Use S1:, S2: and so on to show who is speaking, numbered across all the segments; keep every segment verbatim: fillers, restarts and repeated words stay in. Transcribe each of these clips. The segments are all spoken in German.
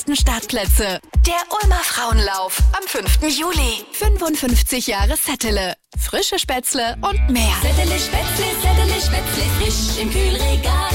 S1: meisten Startplätze. Der Ulmer Frauenlauf am fünften Juli. fünfundfünfzig Jahre Settele. Frische Spätzle und mehr.
S2: Settele Spätzle, Settele Spätzle, frisch im Kühlregal.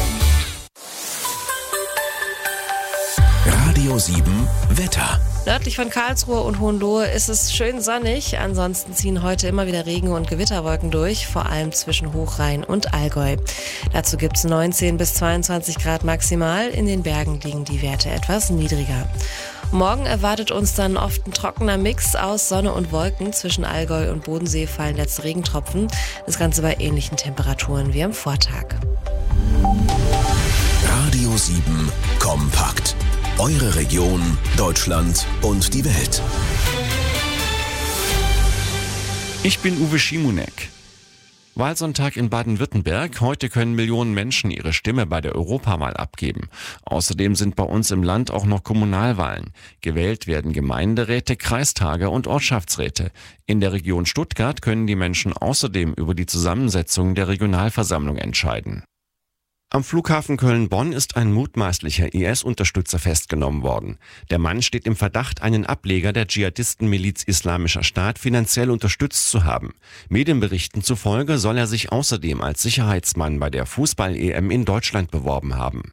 S3: Radio sieben Wetter.
S4: Nördlich von Karlsruhe und Hohenlohe ist es schön sonnig. Ansonsten ziehen heute immer wieder Regen- und Gewitterwolken durch, vor allem zwischen Hochrhein und Allgäu. Dazu gibt es neunzehn bis zweiundzwanzig Grad maximal. In den Bergen liegen die Werte etwas niedriger. Morgen erwartet uns dann oft ein trockener Mix aus Sonne und Wolken. Zwischen Allgäu und Bodensee fallen letzte Regentropfen. Das Ganze bei ähnlichen Temperaturen wie am Vortag.
S3: Radio sieben kompakt. Eure Region, Deutschland und die Welt.
S5: Ich bin Uwe Schimonek. Wahlsonntag in Baden-Württemberg. Heute können Millionen Menschen ihre Stimme bei der Europawahl abgeben. Außerdem sind bei uns im Land auch noch Kommunalwahlen. Gewählt werden Gemeinderäte, Kreistage und Ortschaftsräte. In der Region Stuttgart können die Menschen außerdem über die Zusammensetzung der Regionalversammlung entscheiden. Am Flughafen Köln-Bonn ist ein mutmaßlicher I S-Unterstützer festgenommen worden. Der Mann steht im Verdacht, einen Ableger der Dschihadistenmiliz Islamischer Staat finanziell unterstützt zu haben. Medienberichten zufolge soll er sich außerdem als Sicherheitsmann bei der Fußball-E M in Deutschland beworben haben.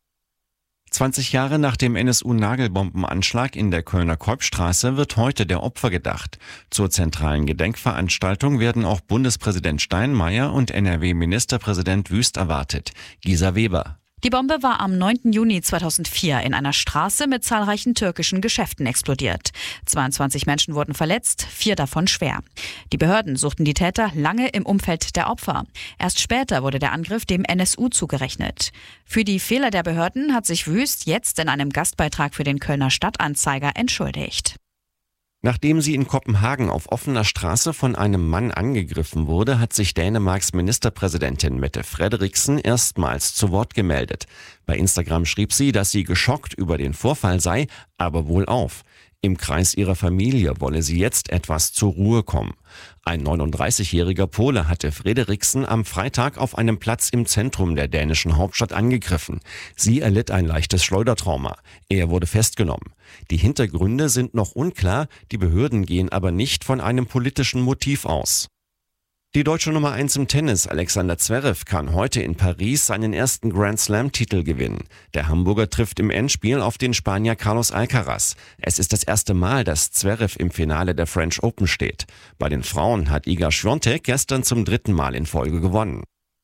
S5: zwanzig Jahre nach dem N S U-Nagelbombenanschlag in der Kölner Kolbstraße wird heute der Opfer gedacht. Zur zentralen Gedenkveranstaltung werden auch Bundespräsident Steinmeier und N R W-Ministerpräsident Wüst erwartet. Gisa Weber.
S6: Die Bombe war am neunten Juni zweitausendvier in einer Straße mit zahlreichen türkischen Geschäften explodiert. zweiundzwanzig Menschen wurden verletzt, vier davon schwer. Die Behörden suchten die Täter lange im Umfeld der Opfer. Erst später wurde der Angriff dem N S U zugerechnet. Für die Fehler der Behörden hat sich Wüst jetzt in einem Gastbeitrag für den Kölner Stadtanzeiger entschuldigt.
S5: Nachdem sie in Kopenhagen auf offener Straße von einem Mann angegriffen wurde, hat sich Dänemarks Ministerpräsidentin Mette Frederiksen erstmals zu Wort gemeldet. Bei Instagram schrieb sie, dass sie geschockt über den Vorfall sei, aber wohlauf. Im Kreis ihrer Familie wolle sie jetzt etwas zur Ruhe kommen. Ein neununddreißigjähriger Pole hatte Frederiksen am Freitag auf einem Platz im Zentrum der dänischen Hauptstadt angegriffen. Sie erlitt ein leichtes Schleudertrauma. Er wurde festgenommen. Die Hintergründe sind noch unklar, die Behörden gehen aber nicht von einem politischen Motiv aus. Die deutsche Nummer eins im Tennis, Alexander Zverev, kann heute in Paris seinen ersten Grand-Slam-Titel gewinnen. Der Hamburger trifft im Endspiel auf den Spanier Carlos Alcaraz. Es ist das erste Mal, dass Zverev im Finale der French Open steht. Bei den Frauen hat Iga Swiatek gestern zum dritten Mal in Folge gewonnen.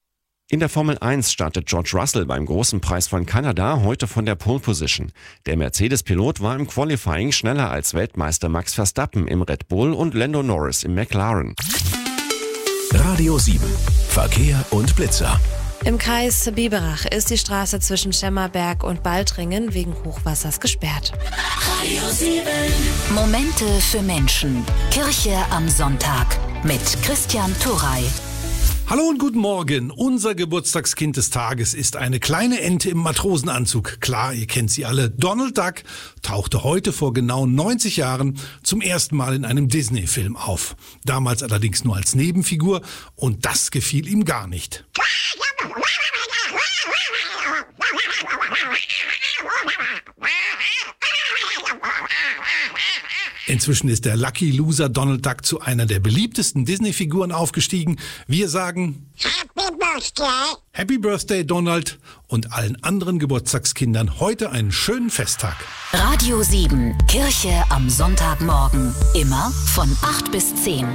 S5: In der Formel eins startet George Russell beim Großen Preis von Kanada heute von der Pole Position. Der Mercedes-Pilot war im Qualifying schneller als Weltmeister Max Verstappen im Red Bull und Lando Norris im McLaren.
S3: Radio sieben Verkehr und Blitzer.
S4: Im Kreis Biberach ist die Straße zwischen Schemmerberg und Baltringen wegen Hochwassers gesperrt.
S2: Radio sieben. Momente für Menschen. Kirche am Sonntag mit Christian Turrey.
S7: Hallo und guten Morgen. Unser Geburtstagskind des Tages ist eine kleine Ente im Matrosenanzug. Klar, ihr kennt sie alle. Donald Duck tauchte heute vor genau neunzig Jahren zum ersten Mal in einem Disney-Film auf. Damals allerdings nur als Nebenfigur und das gefiel ihm gar nicht. Inzwischen ist der Lucky Loser Donald Duck zu einer der beliebtesten Disney-Figuren aufgestiegen. Wir sagen Happy Birthday. Happy Birthday, Donald, und allen anderen Geburtstagskindern heute einen schönen Festtag.
S2: Radio sieben, Kirche am Sonntagmorgen. Immer von acht bis zehn.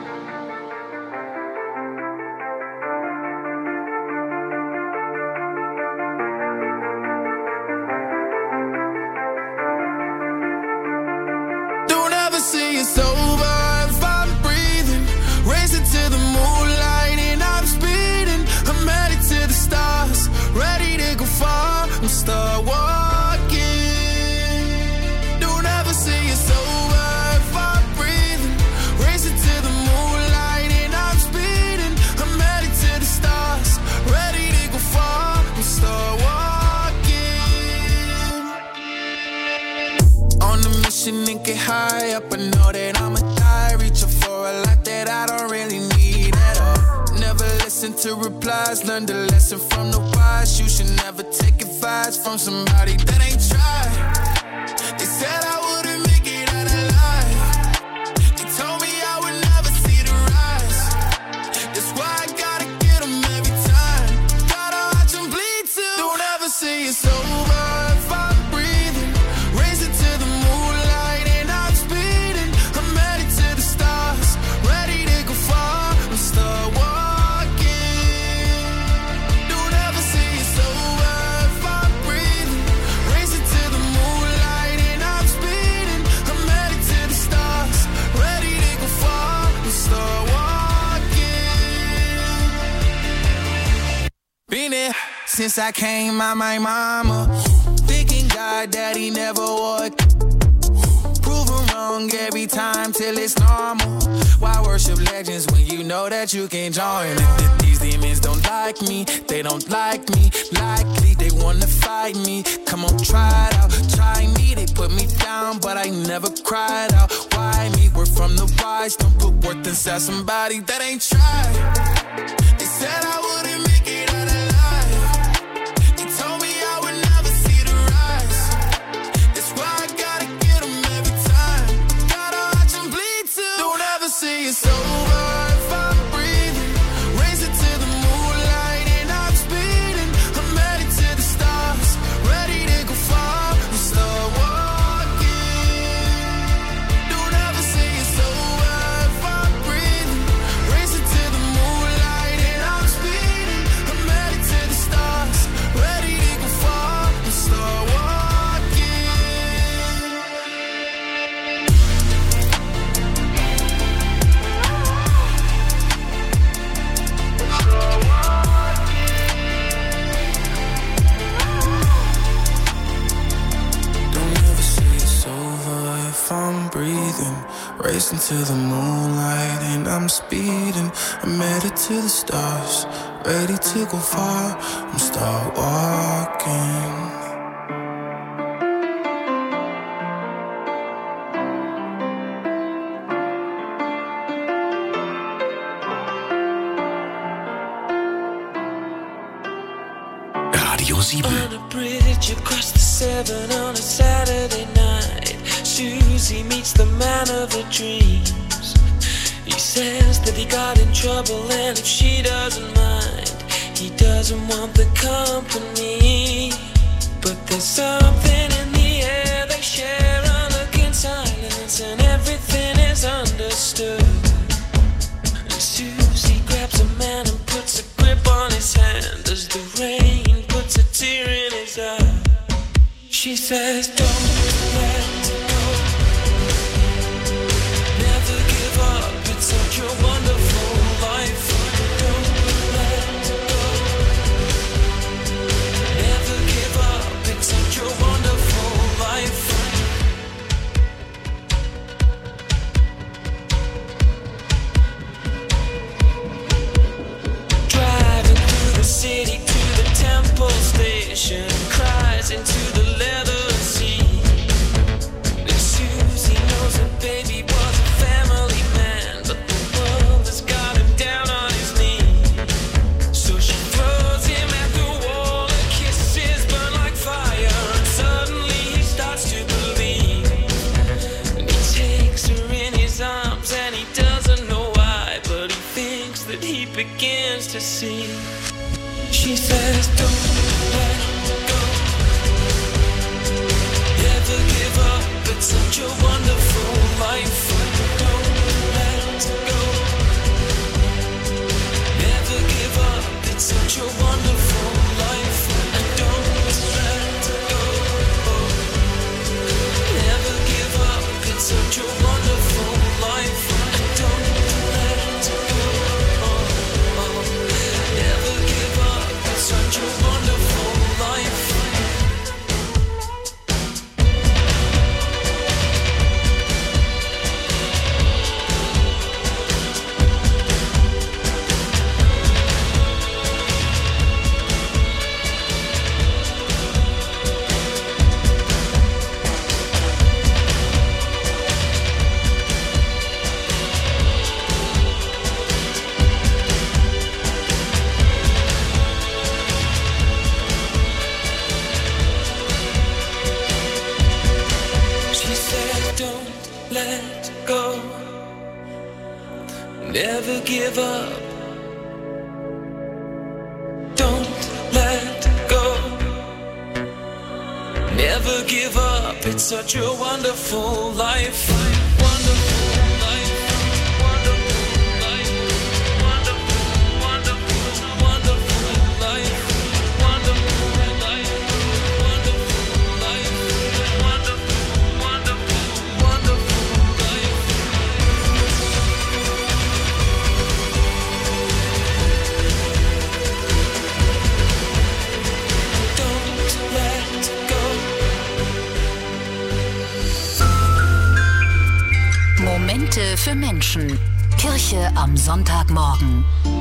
S8: See it's over if I'm breathing, racing to the moonlight and I'm speeding. I'm headed to the stars, ready to go far and start walking. Don't ever say it's over if I'm breathing, racing to the moonlight and I'm speeding. I'm headed to the stars, ready to go far and start walking. On a mission and get high up, I know that I'ma die, reaching for a lot that I don't really need at all. Never listen to replies, learn the lesson from the wise. You should never take advice from somebody that ain't tried. They said since I came out my mama. Thinking God that he never would. Proven wrong every time till it's normal. Why worship legends when you know that you can join? These demons don't like me, they don't like me. Likely they wanna fight me. Come on, try it out, try me. They put me down, but I never cried out. Why me? We're from the wise. Don't put worth inside somebody that ain't tried. They said I wouldn't make it out alive. They told me I would never see the rise. That's why I gotta get them every time. Gotta watch them bleed too. Don't ever say it's over if I'm breathing. Raise it to the moonlight and I'm speeding. I'm headed to the stars, ready to go far and start walking. Don't ever say it's over if I'm breathing. Raise it to the moonlight and I'm speeding. I'm headed to the stars, ready to go far and start walking. Don't ever say it's over if I'm breathing. Racing to the moonlight and I'm speeding. I'm headed to the stars, ready to go far and start walking.
S3: Radio sieben.
S9: On a bridge across the Severn on a Saturday night, Susie meets the man of her dreams. He says that he got in trouble and if she doesn't mind, he doesn't want the company. But there's something in the air they share, a look in silence and everything is understood. And Susie grabs a man and puts a grip on his hand as the rain puts a tear in his eye. She says, don't let go. Never give up, it's such a wonderful life. Don't let go. Never give up, it's such a wonderful life. Driving through the city to the Temple Station, cries into the leather seat. And Susie knows her baby was a family man, but the world has got him down on his knees. So she throws him at the wall, her kisses burn like fire, and suddenly he starts to believe. And he takes her in his arms and he doesn't know why, but he thinks that he begins to see. She says, don't let go. Never give up, it's such a wonderful life. Don't let go. Never give up, it's such a wonderful life. And don't let go. Never give up, it's such a wonderful life. And don't let go. Never give up, it's such a wonderful life. She said, don't let go. Never give up. Don't let go. Never give up. It's such a wonderful life. Wonderful life. Wonderful life. Wonderful, wonderful, wonderful life. Wonderful life. Wonderful life. Wonderful, wonderful, wonderful life.
S2: Momente für Menschen. Kirche am Sonntagmorgen.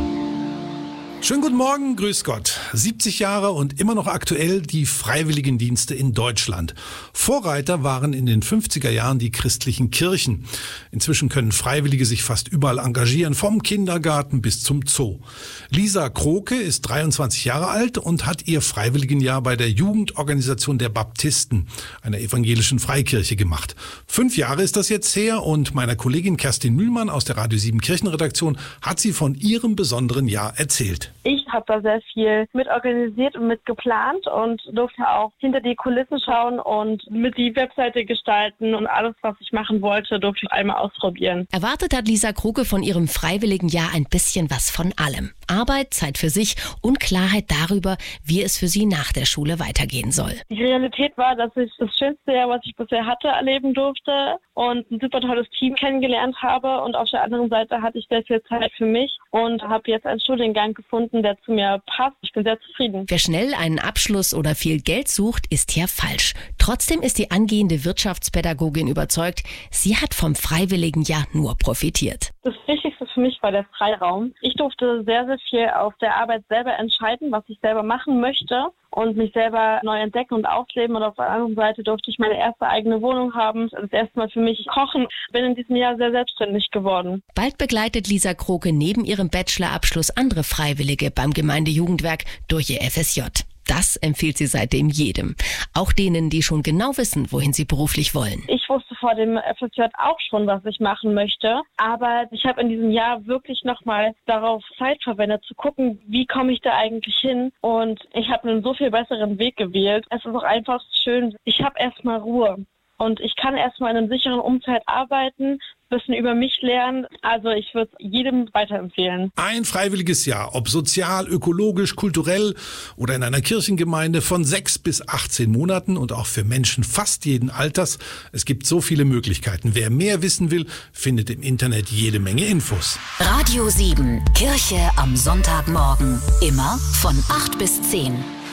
S7: Schönen guten Morgen, grüß Gott. siebzig Jahre und immer noch aktuell die Freiwilligendienste in Deutschland. Vorreiter waren in den fünfziger Jahren die christlichen Kirchen. Inzwischen können Freiwillige sich fast überall engagieren, vom Kindergarten bis zum Zoo. Lisa Kroke ist dreiundzwanzig Jahre alt und hat ihr Freiwilligenjahr bei der Jugendorganisation der Baptisten, einer evangelischen Freikirche, gemacht. Fünf Jahre ist das jetzt her und meiner Kollegin Kerstin Mühlmann aus der Radio sieben Kirchenredaktion hat sie von ihrem besonderen Jahr erzählt.
S10: Ich habe da sehr viel mit organisiert und mit geplant und durfte auch hinter die Kulissen schauen und mit die Webseite gestalten und alles, was ich machen wollte, durfte ich einmal ausprobieren.
S11: Erwartet hat Lisa Kroke von ihrem Freiwilligenjahr ein bisschen was von allem. Arbeit, Zeit für sich und Klarheit darüber, wie es für sie nach der Schule weitergehen soll.
S10: Die Realität war, dass ich das schönste Jahr, was ich bisher hatte, erleben durfte und ein super tolles Team kennengelernt habe. Und auf der anderen Seite hatte ich sehr viel Zeit für mich und habe jetzt einen Studiengang gefunden, der zu mir passt. Ich bin sehr zufrieden.
S11: Wer schnell einen Abschluss oder viel Geld sucht, ist hier falsch. Trotzdem ist die angehende Wirtschaftspädagogin überzeugt, sie hat vom Freiwilligenjahr nur profitiert.
S10: Das Wichtigste für mich war der Freiraum. Ich durfte sehr, sehr viel auf der Arbeit selber entscheiden, was ich selber machen möchte und mich selber neu entdecken und ausleben. Und auf der anderen Seite durfte ich meine erste eigene Wohnung haben. Das erste Mal für mich kochen. Bin in diesem Jahr sehr selbstständig geworden.
S11: Bald begleitet Lisa Kroke neben ihrem Bachelorabschluss andere Freiwillige beim Gemeindejugendwerk durch ihr F S J. Das empfiehlt sie seitdem jedem. Auch denen, die schon genau wissen, wohin sie beruflich wollen.
S10: Ich wusste vor dem F S J auch schon, was ich machen möchte. Aber ich habe in diesem Jahr wirklich nochmal darauf Zeit verwendet, zu gucken, wie komme ich da eigentlich hin. Und ich habe einen so viel besseren Weg gewählt. Es ist auch einfach schön. Ich habe erstmal Ruhe. Und ich kann erstmal in einem sicheren Umfeld arbeiten, ein bisschen über mich lernen. Also ich würde es jedem weiterempfehlen.
S7: Ein freiwilliges Jahr, ob sozial, ökologisch, kulturell oder in einer Kirchengemeinde, von sechs bis achtzehn Monaten und auch für Menschen fast jeden Alters. Es gibt so viele Möglichkeiten. Wer mehr wissen will, findet im Internet jede Menge Infos.
S2: Radio sieben, Kirche am Sonntagmorgen. Immer von acht bis zehn.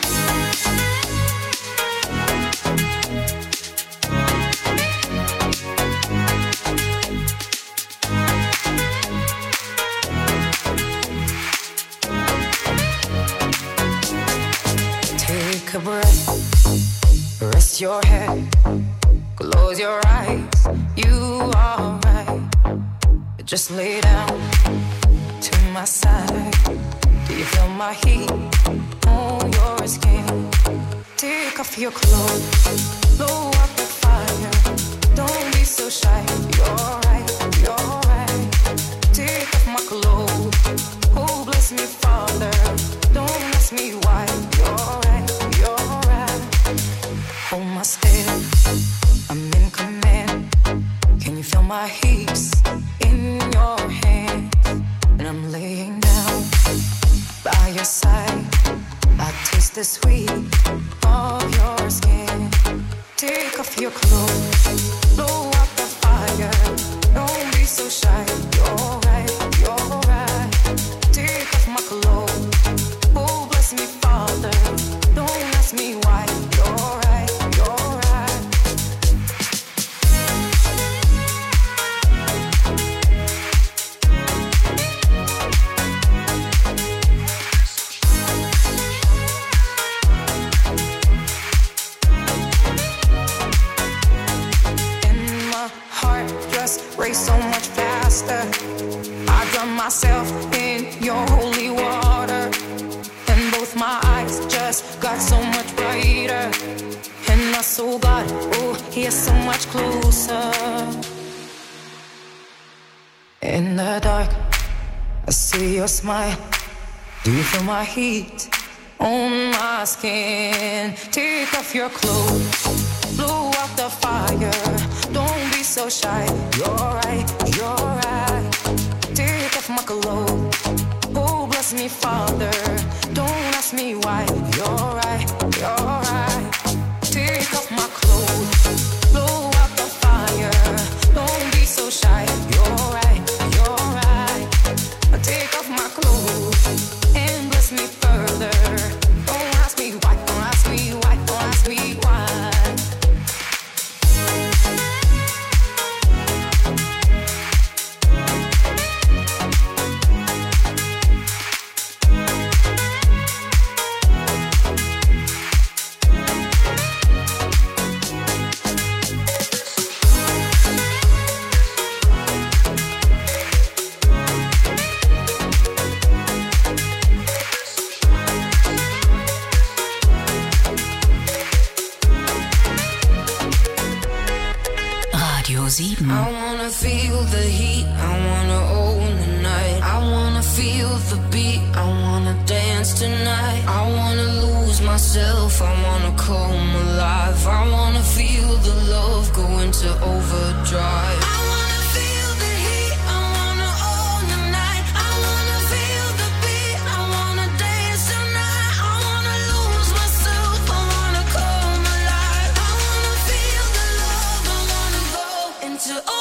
S12: Take a breath, rest your head, close your eyes, you are right. Just lay down to my side. Do you feel my heat on your skin? Take off your clothes, blow up the fire. Don't be so shy, you're right, you're right. Take off my clothes, oh bless me Father. Don't ask me why, you're right, you're right. Hold my step, I'm in command. Can you feel my hips in your hands? And I'm laying down by your side. I taste the sweet of your skin. Take off your clothes, blow up the fire. Don't be so shy, you're right, you're right. Take off my clothes, oh bless me Father. Don't ask me why, you're right, you're right. And my heart just race so much faster. I drown myself in your holy water, and both my eyes just got so much brighter. And my soul got, oh, here so much closer. In the dark, I see your smile. Do you feel my heat on my skin? Take off your clothes, blow out the fire. Don't be so shy, you're right, you're right. Take off my clothes, oh bless me Father. Don't ask me why, you're right, you're right. Take off my clothes, blow out the fire. Don't be so shy, you're right, you're right. Take off my clothes and bless me further. Don't ask me why, don't ask me why, don't ask me why.
S2: Radio sieben.
S12: I wanna feel the heat, I wanna own the night. I wanna feel the beat, I wanna dance tonight. I wanna lose myself, I wanna come alive. I wanna feel the love go into overdrive. I wanna feel the heat, I wanna own the night. I wanna feel the beat, I wanna dance tonight. I wanna lose myself, I wanna come alive. I wanna feel the love, I wanna go into overdrive.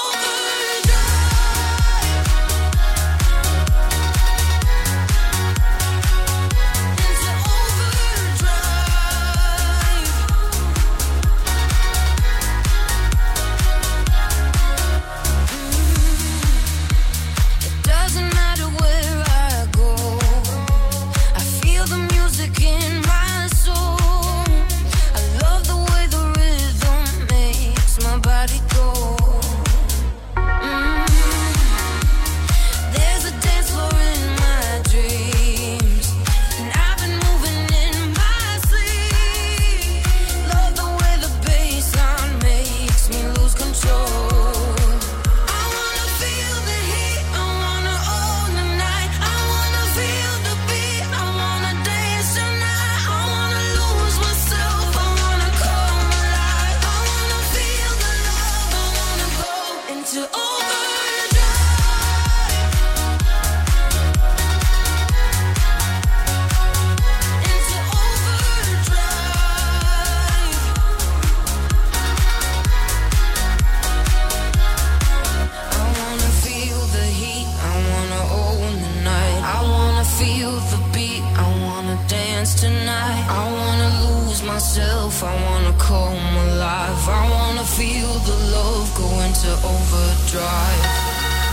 S12: myself, I wanna come alive. I wanna feel the love go into overdrive.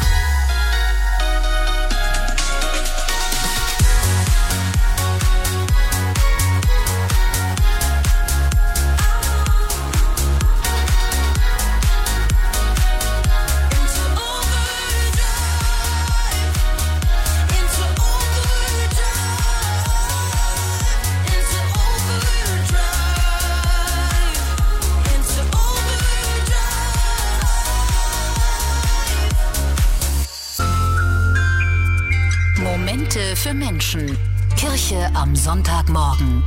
S2: Momente für Menschen. Kirche am Sonntagmorgen.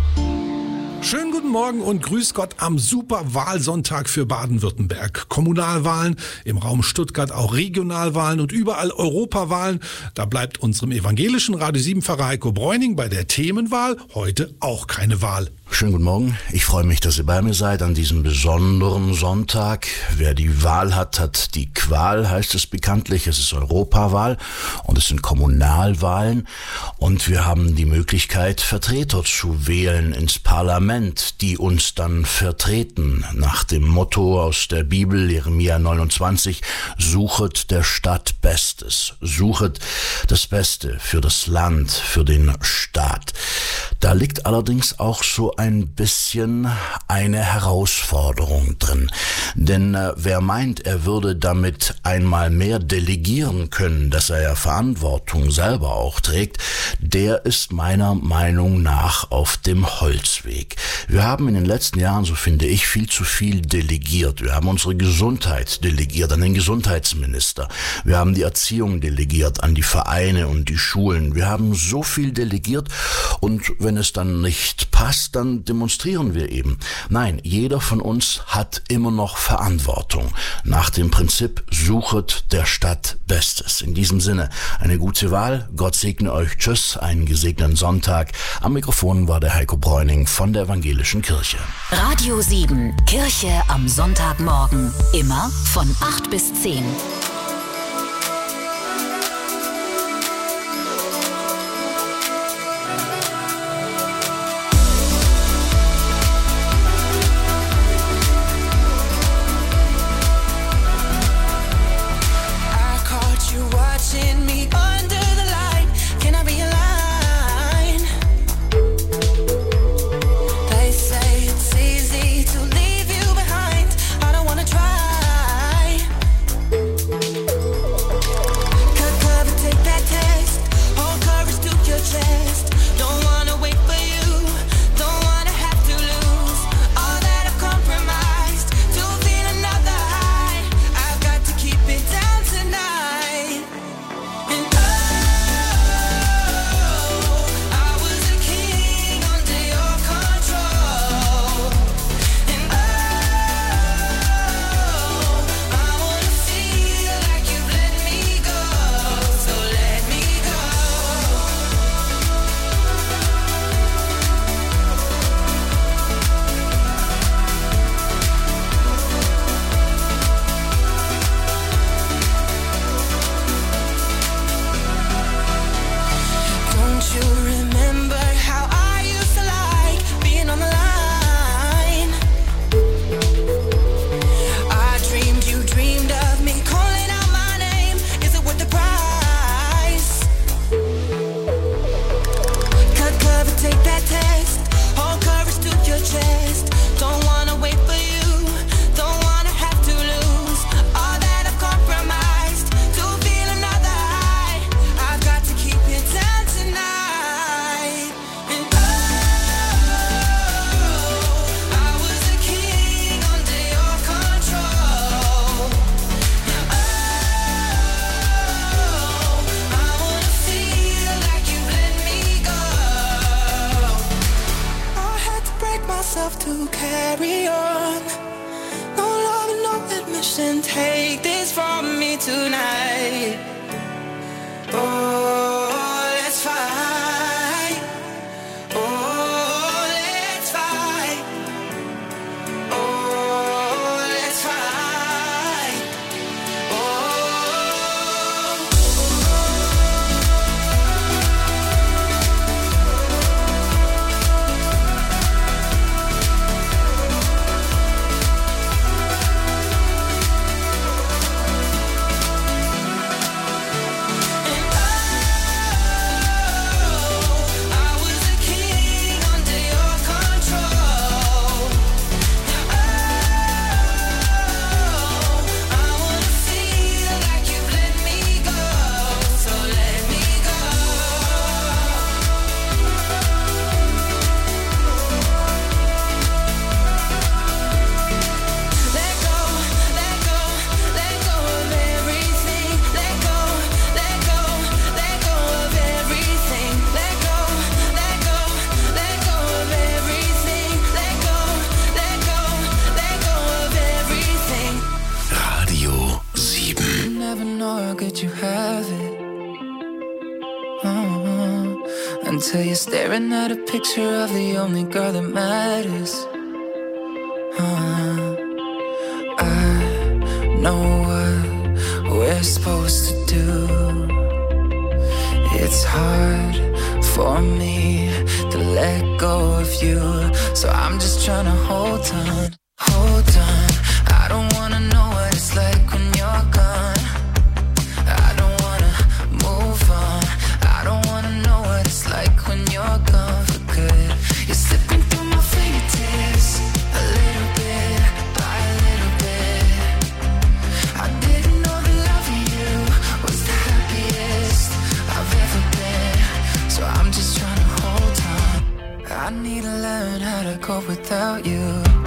S7: Schönen guten Morgen und grüß Gott am Superwahlsonntag für Baden-Württemberg. Kommunalwahlen, im Raum Stuttgart auch Regionalwahlen und überall Europawahlen. Da bleibt unserem evangelischen Radio sieben Pfarrer Heiko Bräuning bei der Themenwahl heute auch keine Wahl.
S13: Schönen guten Morgen. Ich freue mich, dass ihr bei mir seid an diesem besonderen Sonntag. Wer die Wahl hat, hat die Qual, heißt es bekanntlich. Es ist Europawahl und es sind Kommunalwahlen. Und wir haben die Möglichkeit, Vertreter zu wählen ins Parlament, die uns dann vertreten. Nach dem Motto aus der Bibel, Jeremia neunundzwanzig, suchet der Stadt Bestes. Suchet das Beste für das Land, für den Staat. Da liegt allerdings auch so ein bisschen eine Herausforderung drin. Denn äh, wer meint, er würde damit einmal mehr delegieren können, dass er ja Verantwortung selber auch trägt, der ist meiner Meinung nach auf dem Holzweg. Wir haben in den letzten Jahren, so finde ich, viel zu viel delegiert. Wir haben unsere Gesundheit delegiert an den Gesundheitsminister. Wir haben die Erziehung delegiert an die Vereine und die Schulen. Wir haben so viel delegiert und wenn es dann nicht passt, dann demonstrieren wir eben. Nein, jeder von uns hat immer noch Verantwortung. Nach dem Prinzip, suchet der Stadt Bestes. In diesem Sinne, eine gute Wahl. Gott segne euch. Tschüss, einen gesegneten Sonntag. Am Mikrofon war der Heiko Bräuning von der Evangelischen Kirche.
S2: Radio sieben, Kirche am Sonntagmorgen. Immer von acht bis zehn.
S12: Try.
S9: can take this from me tonight. Oh, let's fight. Oh, let's fight. Oh, let's fight. Until you're staring at a picture of the only girl that matters. uh, I know what we're supposed to do. It's hard for me to let go of you, so I'm just trying to hold on, hold on. I don't wanna know what it's like when you're gone. I don't wanna move on. I don't wanna know what it's like when you're gone for good. You're slipping through my fingertips, a little bit by a little bit. I didn't know the love of you was the happiest I've ever been, so I'm just trying to hold on. I need to learn how to cope without you.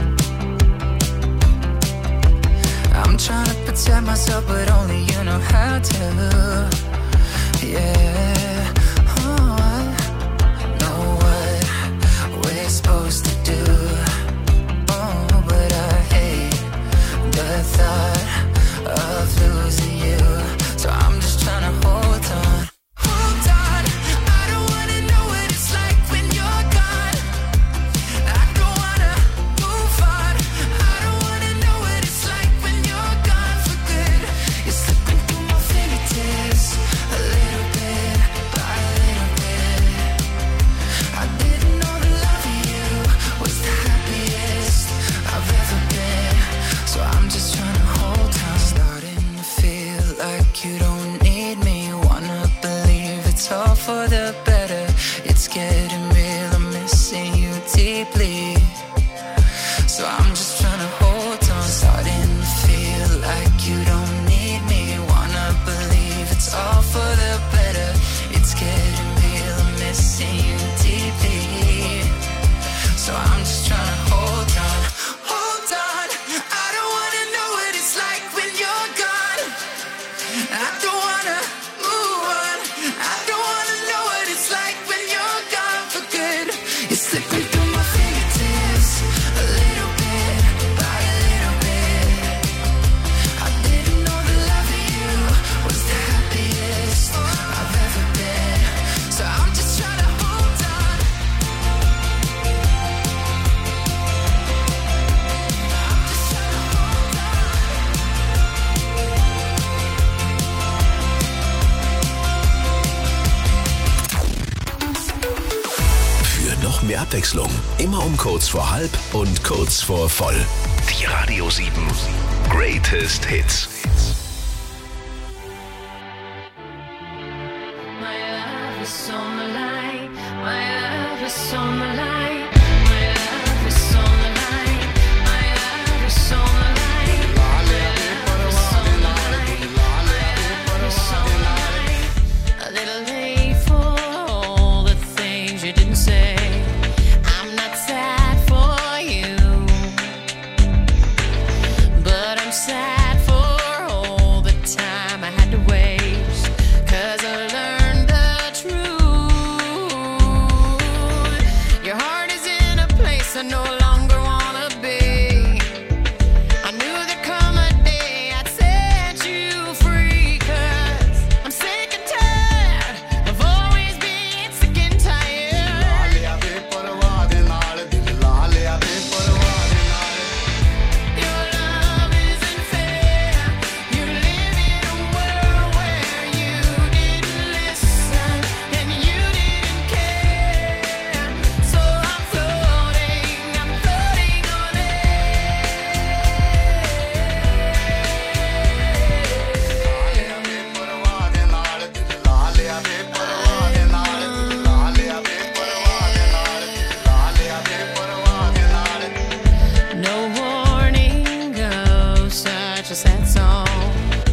S9: I'm trying to protect myself, but only you know how to. Yeah, oh, I know what we're supposed to do. Oh, but I hate the thought of losing you, so I'm just trying to hold on. Hold on, I don't wanna know what it's like when you're gone. I don't wanna move on. I don't wanna know what it's like when you're gone for good. You're slipping through my fingertips, a little bit by a little bit. I didn't know the love of you was the happiest I've ever been, so I'm just trying to hold on. Starting to feel like you don't need me. Wanna believe it's all for the better. It's getting real, I'm missing you deeply, so I'm just trying to hold on. Starting to feel like you don't need me. Wanna believe it's all for the better. It's getting real, I'm missing you deeply, so I'm just trying to hold on. Hold on, I don't wanna know what it's like when you're gone. I don't wanna move on. I don't wanna know what it's like when you're gone for good. You're slipping through my fingertips, a little bit by a little bit. I didn't know the love of you was the happiest I've ever been, so I'm just trying to hold on.
S3: Für noch mehr Abwechslung, immer um kurz vor halb und kurz vor voll. Die Radio sieben Greatest Hits.
S9: My love is on the line. My love is on the line. My love is on the line. My love is on the line. My love is on the line. My love is on the line. A little late for all the things you didn't say. I'm not sad for you, but I'm sad for
S8: lights on.